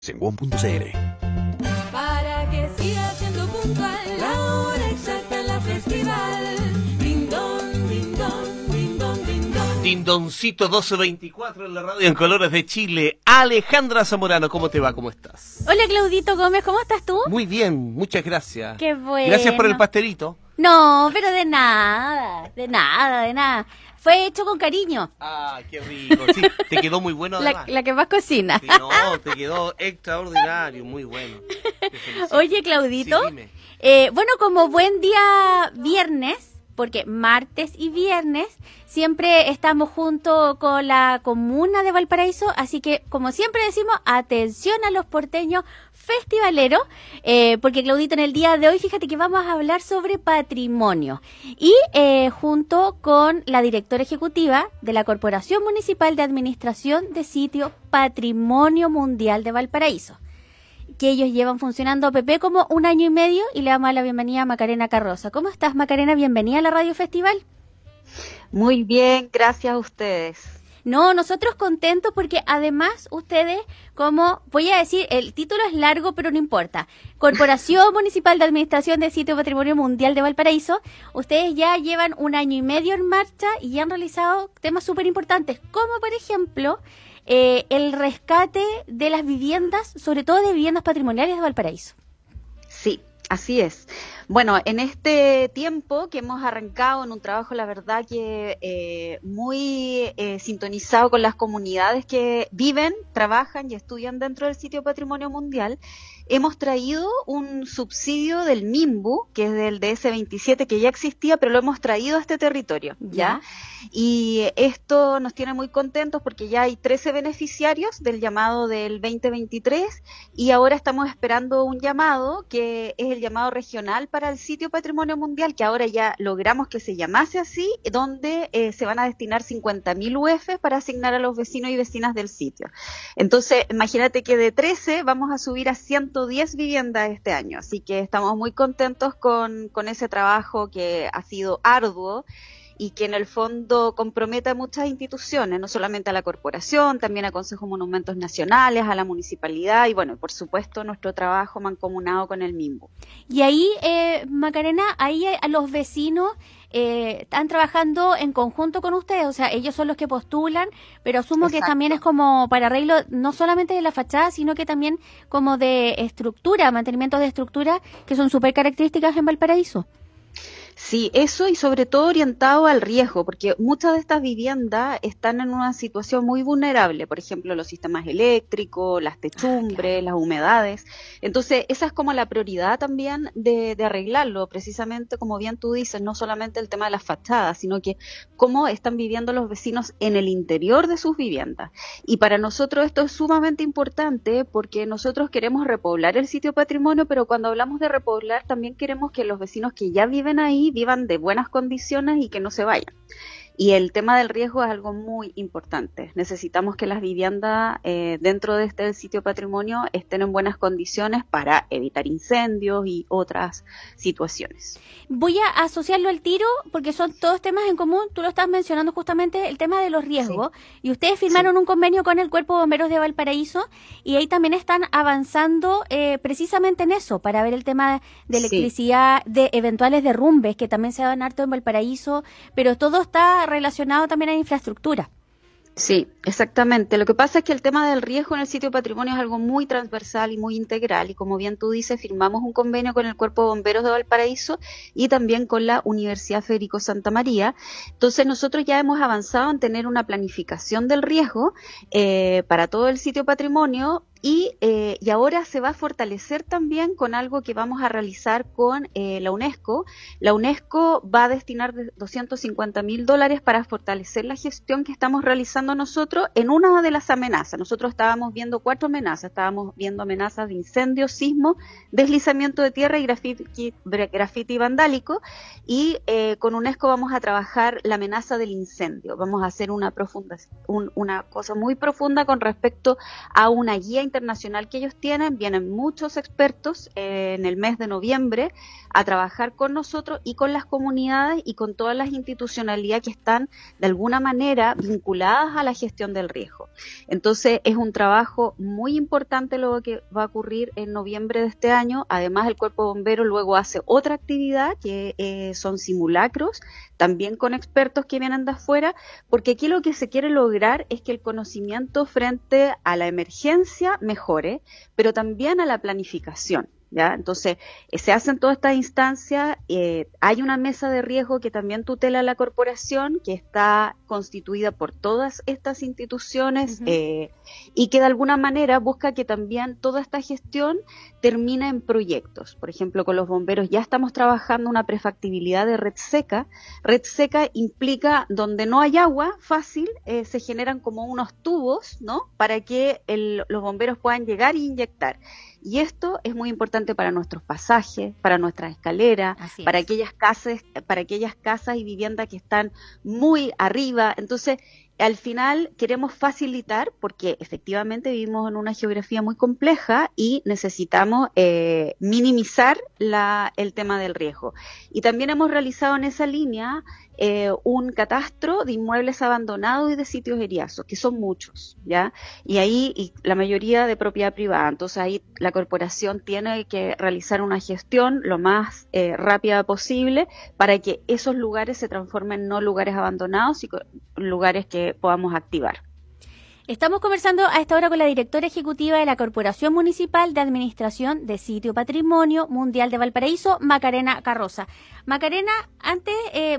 Senguon.cl. Para que siga siendo puntual la hora exacta en la festival. Ding don, ding don, ding don, ding don. Dindoncito 1224 en la radio en Colores de Chile. Alejandra Zamorano, ¿cómo te va? ¿Cómo estás? Hola Claudito Gómez, ¿cómo estás tú? Muy bien, muchas gracias. Qué bueno. Gracias por el pastelito. No, pero de nada. Fue hecho con cariño. Ah, qué rico. Sí, te quedó muy bueno además. La que más cocina. Sí, no, te quedó extraordinario, muy bueno. Te felicito. Oye, Claudito, Sí, dime. bueno, como buen día viernes, porque martes y viernes siempre estamos junto con la comuna de Valparaíso, así que como siempre decimos, atención a los porteños festivaleros, porque Claudito, en el día de hoy, fíjate que vamos a hablar sobre patrimonio y junto con la directora ejecutiva de la Corporación Municipal de Administración de Sitio Patrimonio Mundial de Valparaíso, que ellos llevan funcionando, Pepe, como 1 año y medio, y le damos la bienvenida a Macarena Carroza. ¿Cómo estás, Macarena? Bienvenida a la Radio Festival. Muy bien, gracias a ustedes. No, nosotros contentos porque además ustedes, como voy a decir, el título es largo, pero no importa. Corporación Municipal de Administración de Sitio Patrimonio Mundial de Valparaíso, ustedes ya llevan 1 año y medio en marcha y ya han realizado temas súper importantes, como por ejemplo el rescate de las viviendas, sobre todo de viviendas patrimoniales de Valparaíso. Sí, así es. Bueno, en este tiempo que hemos arrancado en un trabajo, la verdad que muy sintonizado con las comunidades que viven, trabajan y estudian dentro del Sitio Patrimonio Mundial, hemos traído un subsidio del MIMBU, que es del DS27, que ya existía, pero lo hemos traído a este territorio, ¿ya? Y esto nos tiene muy contentos porque ya hay 13 beneficiarios del llamado del 2023 y ahora estamos esperando un llamado que es el llamado regional para el Sitio Patrimonio Mundial, que ahora ya logramos que se llamase así, donde se van a destinar 50.000 UF para asignar a los vecinos y vecinas del sitio. Entonces, imagínate que de 13 vamos a subir a 110 viviendas este año, así que estamos muy contentos con ese trabajo que ha sido arduo y que en el fondo compromete a muchas instituciones, no solamente a la corporación, también a Consejo de Monumentos Nacionales, a la municipalidad y bueno, por supuesto nuestro trabajo mancomunado con el MIMBU. Y ahí, Macarena, ahí a los vecinos están trabajando en conjunto con ustedes, o sea, ellos son los que postulan, pero asumo Exacto. que también es como para arreglo no solamente de la fachada, sino que también como de estructura, mantenimientos de estructura, que son súper características en Valparaíso. Sí, eso y sobre todo orientado al riesgo, porque muchas de estas viviendas están en una situación muy vulnerable, por ejemplo, los sistemas eléctricos, las techumbres, las humedades. Entonces, esa es como la prioridad también de arreglarlo, precisamente como bien tú dices, no solamente el tema de las fachadas, sino que cómo están viviendo los vecinos en el interior de sus viviendas. Y para nosotros esto es sumamente importante porque nosotros queremos repoblar el sitio patrimonio, pero cuando hablamos de repoblar también queremos que los vecinos que ya viven ahí vivan de buenas condiciones y que no se vayan. Y el tema del riesgo es algo muy importante. Necesitamos que las viviendas dentro de este sitio patrimonio estén en buenas condiciones para evitar incendios y otras situaciones. Voy a asociarlo al tiro porque son todos temas en común. Tú lo estás mencionando justamente, el tema de los riesgos. Sí. Y ustedes firmaron un convenio con el Cuerpo de Bomberos de Valparaíso y ahí también están avanzando precisamente en eso, para ver el tema de electricidad, de eventuales derrumbes que también se dan harto en Valparaíso, pero todo está relacionado también a infraestructura. Sí, exactamente. Lo que pasa es que el tema del riesgo en el sitio patrimonio es algo muy transversal y muy integral y como bien tú dices, firmamos un convenio con el Cuerpo de Bomberos de Valparaíso y también con la Universidad Federico Santa María. Entonces nosotros ya hemos avanzado en tener una planificación del riesgo para todo el sitio patrimonio. Y ahora se va a fortalecer también con algo que vamos a realizar con la UNESCO. La UNESCO va a destinar $250.000 para fortalecer la gestión que estamos realizando nosotros en una de las amenazas. Nosotros estábamos viendo 4 amenazas. Estábamos viendo amenazas de incendio, sismo, deslizamiento de tierra y grafiti vandálico. Y con UNESCO vamos a trabajar la amenaza del incendio. Vamos a hacer una cosa muy profunda con respecto a una guía internacional que ellos tienen, vienen muchos expertos en el mes de noviembre a trabajar con nosotros y con las comunidades y con todas las institucionalidades que están de alguna manera vinculadas a la gestión del riesgo. Entonces es un trabajo muy importante lo que va a ocurrir en noviembre de este año. Además, el Cuerpo de Bomberos luego hace otra actividad que son simulacros, también con expertos que vienen de afuera, porque aquí lo que se quiere lograr es que el conocimiento frente a la emergencia mejore, pero también a la planificación. ¿Ya? Entonces, se hacen todas estas instancias, hay una mesa de riesgo que también tutela la corporación, que está constituida por todas estas instituciones y que de alguna manera busca que también toda esta gestión termine en proyectos. Por ejemplo, con los bomberos ya estamos trabajando una prefactibilidad de red seca. Red seca implica donde no hay agua fácil, se generan como unos tubos, ¿no? Para que los bomberos puedan llegar e inyectar. Y esto es muy importante para nuestros pasajes, para nuestras escaleras, para aquellas casas y viviendas que están muy arriba. Entonces, al final queremos facilitar, porque efectivamente vivimos en una geografía muy compleja y necesitamos minimizar el tema del riesgo. Y también hemos realizado en esa línea un catastro de inmuebles abandonados y de sitios eriazos, que son muchos, ¿ya? Y la mayoría de propiedad privada. Entonces ahí la corporación tiene que realizar una gestión lo más rápida posible para que esos lugares se transformen en no lugares abandonados, sino lugares que podamos activar. Estamos conversando a esta hora con la directora ejecutiva de la Corporación Municipal de Administración de Sitio Patrimonio Mundial de Valparaíso, Macarena Carroza. Macarena, antes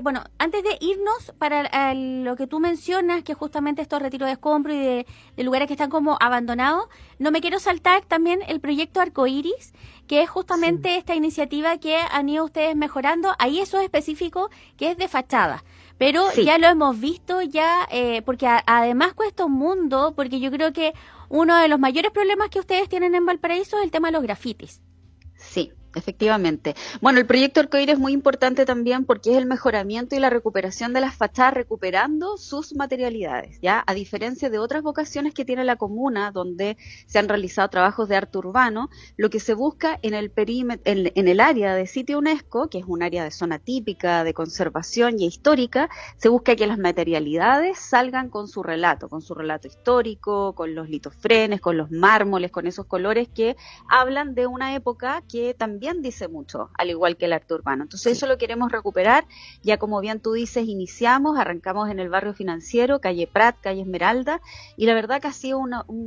de irnos para lo que tú mencionas, que justamente estos retiros de escombros y de lugares que están como abandonados, no me quiero saltar también el proyecto Arcoiris, que es justamente esta iniciativa que han ido ustedes mejorando. Ahí eso es específico, que es de fachada. Pero ya lo hemos visto porque además cuesta un mundo, porque yo creo que uno de los mayores problemas que ustedes tienen en Valparaíso es el tema de los grafitis. Sí, efectivamente. Bueno, el proyecto Arcoíris es muy importante también porque es el mejoramiento y la recuperación de las fachadas, recuperando sus materialidades, ¿ya? A diferencia de otras vocaciones que tiene la comuna, donde se han realizado trabajos de arte urbano, lo que se busca en el perímetro, en el área de sitio UNESCO, que es un área de zona típica, de conservación y histórica, se busca que las materialidades salgan con su relato histórico, con los litofrenes, con los mármoles, con esos colores que hablan de una época que también dice mucho, al igual que el arte urbano. Entonces eso lo queremos recuperar. Ya como bien tú dices, arrancamos en el barrio Financiero, calle Prat, calle Esmeralda, y la verdad que ha sido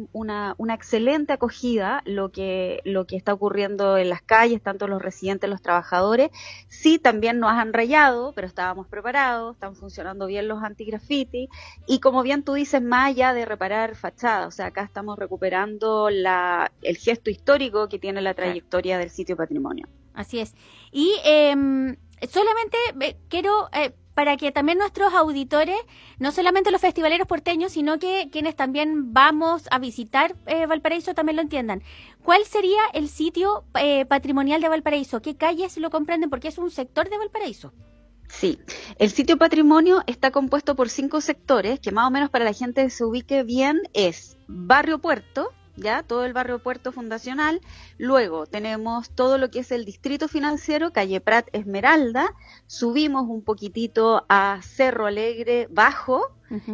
una excelente acogida lo que está ocurriendo en las calles, tanto los residentes, los trabajadores. Sí, también nos han rayado, pero estábamos preparados, están funcionando bien los antigraffiti, y como bien tú dices, más allá de reparar fachadas, o sea, acá estamos recuperando el gesto histórico que tiene la trayectoria del sitio patrimonio. Así es. Y solamente quiero, para que también nuestros auditores, no solamente los festivaleros porteños, sino que quienes también vamos a visitar Valparaíso también lo entiendan. ¿Cuál sería el sitio patrimonial de Valparaíso? ¿Qué calles lo comprenden? Porque es un sector de Valparaíso. Sí, el sitio patrimonio está compuesto por 5 sectores, que más o menos para la gente se ubique bien es Barrio Puerto, ya todo el barrio Puerto fundacional. Luego tenemos todo lo que es el distrito financiero, calle Prat Esmeralda. Subimos un poquitito a Cerro Alegre Bajo,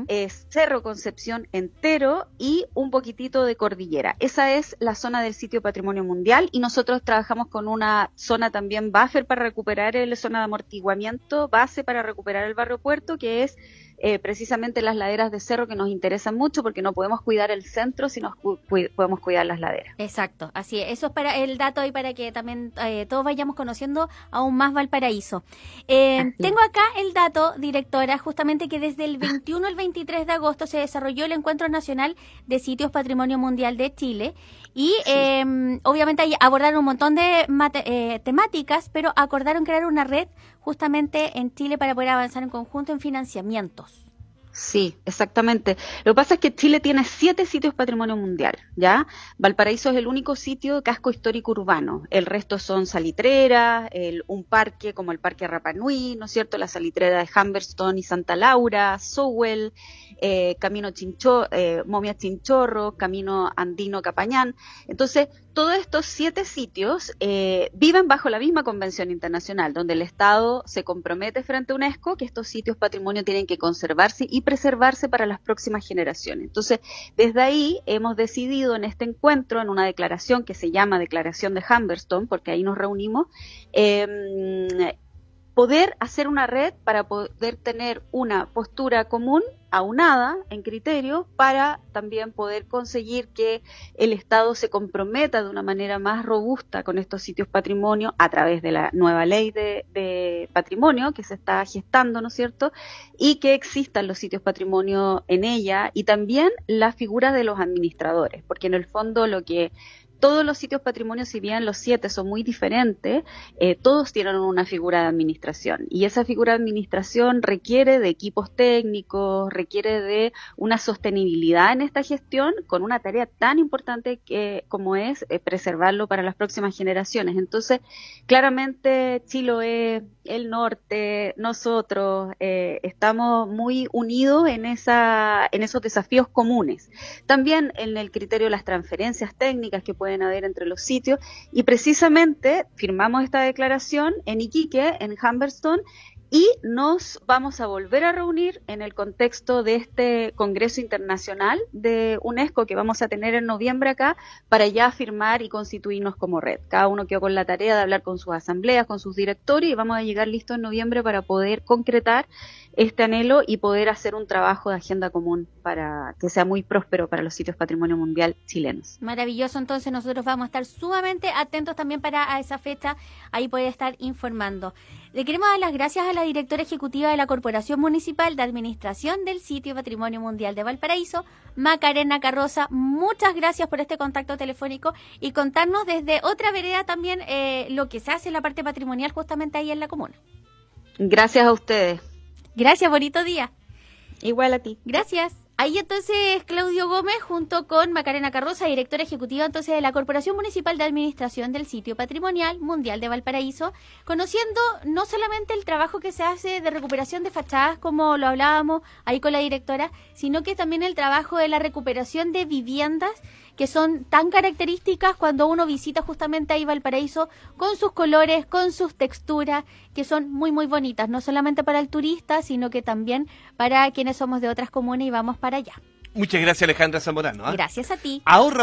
Cerro Concepción entero y un poquitito de Cordillera. Esa es la zona del sitio patrimonio mundial, y nosotros trabajamos con una zona también buffer para recuperar la zona de amortiguamiento, base para recuperar el barrio Puerto, que es precisamente las laderas de cerro, que nos interesan mucho porque no podemos cuidar el centro si no podemos cuidar las laderas. Exacto, así es. Eso es para el dato y para que también todos vayamos conociendo aún más Valparaíso. Tengo acá el dato, directora, justamente que desde el 21 al 23 de agosto se desarrolló el Encuentro Nacional de Sitios Patrimonio Mundial de Chile y obviamente ahí abordaron un montón de temáticas, pero acordaron crear una red justamente en Chile para poder avanzar en conjunto en financiamientos. Sí, exactamente. Lo que pasa es que Chile tiene 7 sitios patrimonio mundial, ¿ya? Valparaíso es el único sitio de casco histórico urbano. El resto son salitreras, un parque como el Parque Rapa Nui, ¿no es cierto? La salitrera de Humberstone y Santa Laura, Sowell, Camino Momia Chinchorro, Camino Andino Capañán. Entonces, todos estos 7 sitios viven bajo la misma convención internacional, donde el Estado se compromete frente a UNESCO que estos sitios patrimonio tienen que conservarse y preservarse para las próximas generaciones. Entonces, desde ahí hemos decidido en este encuentro, en una declaración que se llama Declaración de Humberstone, porque ahí nos reunimos, poder hacer una red para poder tener una postura común, aunada en criterio, para también poder conseguir que el Estado se comprometa de una manera más robusta con estos sitios patrimonio a través de la nueva ley de patrimonio que se está gestando, ¿no es cierto? Y que existan los sitios patrimonio en ella y también la figura de los administradores, porque en el fondo todos los sitios patrimonio, si bien los 7 son muy diferentes, todos tienen una figura de administración. Y esa figura de administración requiere de equipos técnicos, requiere de una sostenibilidad en esta gestión, con una tarea tan importante como es preservarlo para las próximas generaciones. Entonces, claramente Chiloé, el norte, nosotros estamos muy unidos en esos desafíos comunes. También en el criterio de las transferencias técnicas que pueden haber entre los sitios, y precisamente firmamos esta declaración en Iquique, en Humberstone, y nos vamos a volver a reunir en el contexto de este Congreso Internacional de UNESCO que vamos a tener en noviembre acá, para ya firmar y constituirnos como red. Cada uno quedó con la tarea de hablar con sus asambleas, con sus directorios, y vamos a llegar listos en noviembre para poder concretar este anhelo y poder hacer un trabajo de agenda común para que sea muy próspero para los sitios patrimonio mundial chilenos. Maravilloso, entonces nosotros vamos a estar sumamente atentos también para esa fecha, ahí poder estar informando. Le queremos dar las gracias a la directora ejecutiva de la Corporación Municipal de Administración del Sitio Patrimonio Mundial de Valparaíso, Macarena Carroza. Muchas gracias por este contacto telefónico y contarnos desde otra vereda también lo que se hace en la parte patrimonial justamente ahí en la comuna. Gracias a ustedes. Gracias, bonito día. Igual a ti. Gracias. Ahí entonces Claudio Gómez junto con Macarena Carroza, directora ejecutiva entonces de la Corporación Municipal de Administración del Sitio Patrimonial Mundial de Valparaíso, conociendo no solamente el trabajo que se hace de recuperación de fachadas, como lo hablábamos ahí con la directora, sino que también el trabajo de la recuperación de viviendas que son tan características cuando uno visita justamente ahí Valparaíso, con sus colores, con sus texturas, que son muy muy bonitas, no solamente para el turista, sino que también para quienes somos de otras comunas y vamos para allá. Muchas gracias, Alejandra Zamorano. Gracias a ti. Ahorra